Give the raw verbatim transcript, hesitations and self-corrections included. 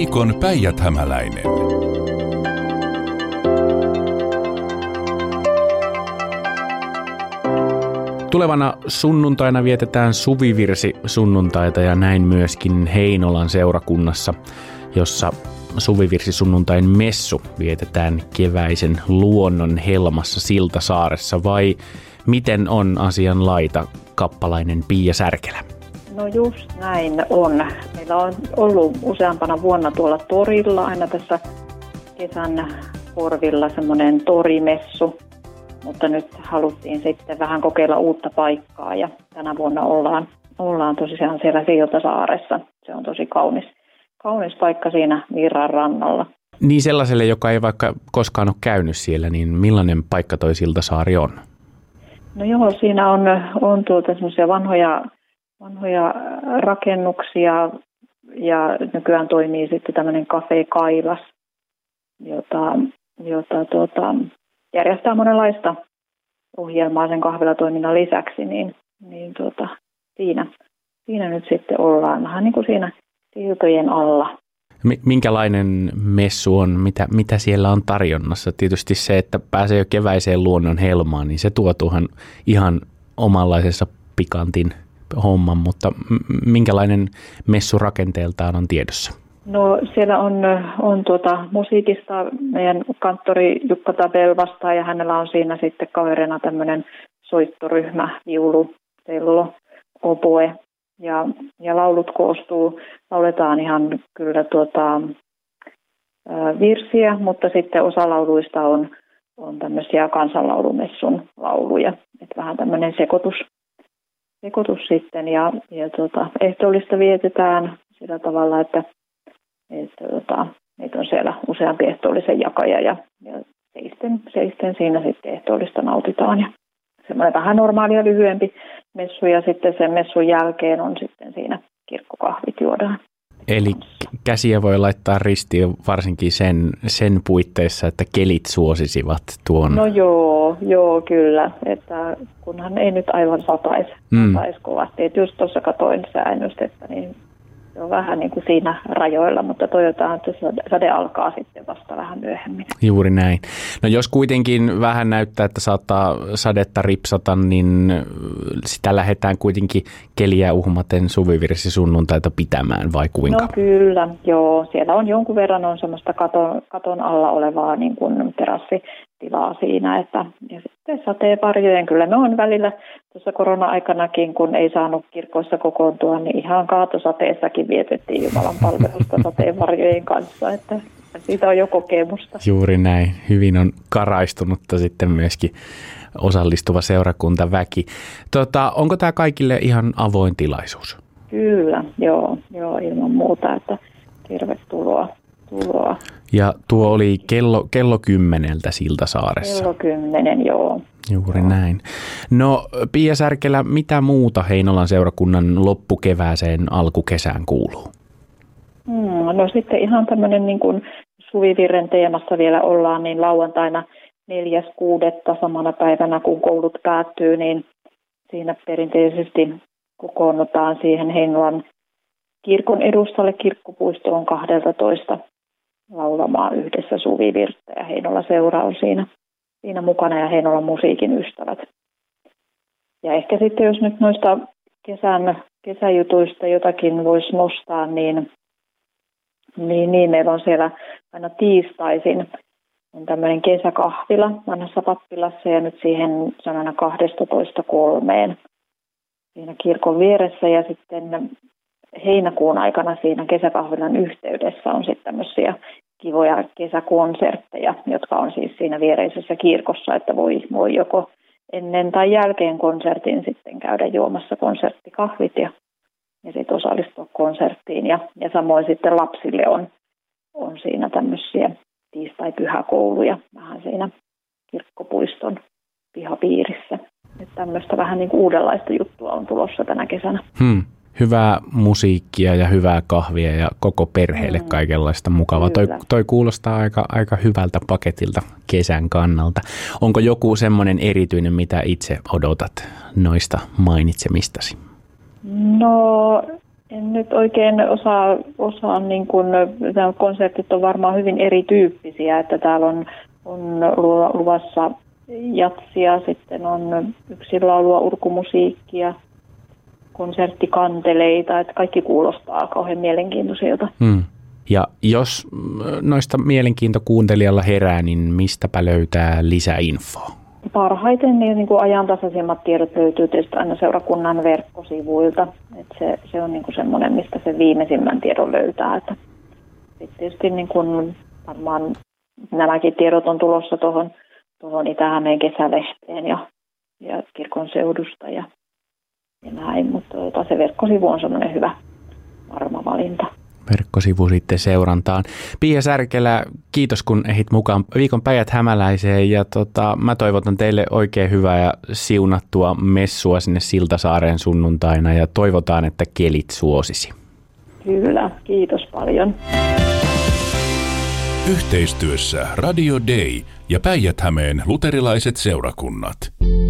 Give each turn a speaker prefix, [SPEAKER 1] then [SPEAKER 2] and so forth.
[SPEAKER 1] Viikon Päijät-Hämäläinen.
[SPEAKER 2] Tulevana sunnuntaina vietetään suvivirsi sunnuntaita ja näin myöskin Heinolan seurakunnassa, jossa suvivirsi sunnuntain messu vietetään keväisen luonnon helmassa Siltasaaressa. Vai miten on asian laita, kappalainen Pia Särkelä?
[SPEAKER 3] No just näin on. Meillä on ollut useampana vuonna tuolla torilla aina tässä kesän korvilla semmoinen torimessu, mutta nyt haluttiin sitten vähän kokeilla uutta paikkaa ja tänä vuonna ollaan, ollaan tosiaan siellä Siltasaaressa. Se on tosi kaunis, kaunis paikka siinä Virran rannalla.
[SPEAKER 2] Niin sellaiselle, joka ei vaikka koskaan ole käynyt siellä, niin millainen paikka toi Siltasaari on?
[SPEAKER 3] No joo, siinä on, on tuota semmoisia vanhoja, vanhoja rakennuksia ja nykyään toimii sitten tämmöinen Cafe Kailas, jota, jota tuota, järjestää monenlaista ohjelmaa sen kahvilatoiminnan lisäksi, niin, niin tuota, siinä, siinä nyt sitten ollaan vähän niin kuin siinä siltojen alla.
[SPEAKER 2] Minkälainen messu on, mitä, mitä siellä on tarjonnassa? Tietysti se, että pääsee jo keväiseen luonnon helmaan, niin se tuo tuohon ihan omanlaisessa pikantin homman, mutta minkälainen messu rakenteeltaan on tiedossa?
[SPEAKER 3] No siellä on, on tuota, musiikista meidän kanttori Jukka Tabel vastaa ja hänellä on siinä sitten kaverina tämmöinen soittoryhmä, viulu, cello, oboe ja, ja laulut koostuu, lauletaan ihan kyllä tuota, ä, virsiä, mutta sitten osa lauluista on, on tämmöisiä kansanlaulumessun lauluja, että vähän tämmöinen sekoitus, sekoitus sitten ja, ja tuota, ehtoollista vietetään sillä tavalla, että Että, tota, meitä on siellä useampi ehtoollisen jakaja ja, ja seisten, seisten siinä sitten ehtoollista nautitaan. Ja semmoinen vähän normaali ja lyhyempi messu ja sitten sen messun jälkeen on sitten siinä kirkkokahvit juodaan.
[SPEAKER 2] Eli käsiä voi laittaa ristiin varsinkin sen, sen puitteissa, että kelit suosisivat tuon.
[SPEAKER 3] No joo, joo kyllä, että kunhan ei nyt aivan sataisi, mm. sataisi kovasti. Että just tuossa katoin säännöstettä, niin se on vähän niin kuin siinä rajoilla, mutta toivotaan, että sade alkaa sitten vasta vähän myöhemmin.
[SPEAKER 2] Juuri näin. No jos kuitenkin vähän näyttää, että saattaa sadetta ripsata, niin sitä lähdetään kuitenkin keliä uhmaten suvivirsi sunnuntaita pitämään vai kuinka?
[SPEAKER 3] No kyllä, joo. Siellä on jonkun verran on semmoista katon, katon alla olevaa niin kuin terassitilaa siinä, että ja sitten sateenvarjojen. Kyllä me on välillä tuossa korona-aikanakin, kun ei saanut kirkoissa kokoontua, niin ihan kaatosateessakin vietettiin Jumalan palvelusta sateenvarjojen kanssa, että siitä on jo kokemusta.
[SPEAKER 2] Juuri näin. Hyvin on karaistunutta sitten myöskin osallistuva seurakuntaväki. Tota, onko tämä kaikille ihan avoin tilaisuus?
[SPEAKER 3] Kyllä, joo, joo ilman muuta, että tervetuloa. Tuloa.
[SPEAKER 2] Ja tuo oli kello, kello kymmeneltä Siltasaaressa.
[SPEAKER 3] Kello kymmenen, joo.
[SPEAKER 2] Juuri joo. Näin. No Pia Särkelä, mitä muuta Heinolan seurakunnan loppukevääseen alkukesään kuuluu?
[SPEAKER 3] Hmm, no sitten ihan tämmöinen niin kuin suvivirren teemassa vielä ollaan, niin lauantaina neljäs kuudetta samana päivänä kun koulut päättyy, niin siinä perinteisesti kokoonnutaan siihen Heinolan kirkon edustalle kirkkopuistoon kaksitoista laulamaan yhdessä suvivirttä ja Heinola seura on siinä, siinä mukana ja Heinolan musiikin ystävät. Ja ehkä sitten jos nyt noista kesän, kesäjutuista jotakin voisi nostaa, niin, niin, niin meillä on siellä aina tiistaisin on tämmöinen kesäkahvila vanhassa pappilassa ja nyt siihen se on aina kaksitoista kolmeen siinä kirkon vieressä ja sitten heinäkuun aikana siinä kesäkahvilan yhteydessä on sitten tämmöisiä kivoja kesäkonsertteja, jotka on siis siinä viereisessä kirkossa, että voi, voi joko ennen tai jälkeen konsertin sitten käydä juomassa konserttikahvit ja, ja sitten osallistua konserttiin. Ja, ja samoin sitten lapsille on, on siinä tämmöisiä tiistai-pyhäkouluja vähän siinä kirkkopuiston pihapiirissä. Että tämmöistä vähän niin kuin uudenlaista juttua on tulossa tänä kesänä.
[SPEAKER 2] Hmm. Hyvää musiikkia ja hyvää kahvia ja koko perheelle mm. kaikenlaista mukavaa. Toi, toi kuulostaa aika, aika hyvältä paketilta kesän kannalta. Onko joku semmoinen erityinen, mitä itse odotat noista mainitsemistasi?
[SPEAKER 3] No En nyt oikein osaa, osaa niin kuin, nämä konsertit on varmaan hyvin erityyppisiä, että täällä on, on luvassa jatsia, sitten on yksinlaulua, urkumusiikkia, konserttikanteleita, että kaikki kuulostaa kauhean mielenkiintoisilta.
[SPEAKER 2] Hmm. Ja jos noista mielenkiintokuuntelijalla herää, niin mistäpä löytää lisäinfoa?
[SPEAKER 3] Parhaiten niin, niin kuin ajantasaisimmat tiedot löytyy tietysti aina seurakunnan verkkosivuilta. Että se, se on niin kuin semmoinen, mistä se viimeisimmän tiedon löytää. Että sitten tietysti niin kuin varmaan nämäkin tiedot on tulossa tuohon tuohon Itä-Hämeen kesälehteen ja, ja kirkon seudusta ja, ja näin. Mutta tota, se verkkosivu on semmoinen hyvä varma valinta.
[SPEAKER 2] Verkkosivu sitten seurantaan. Pia Särkelä, kiitos kun ehdit mukaan viikon Päijät-Hämäläiseen ja tota, mä toivotan teille oikein hyvää ja siunattua messua sinne Siltasaareen sunnuntaina ja toivotaan, että kelit suosisi.
[SPEAKER 3] Kyllä, kiitos paljon.
[SPEAKER 1] Yhteistyössä Radio Day ja Päijät-Hämeen luterilaiset seurakunnat.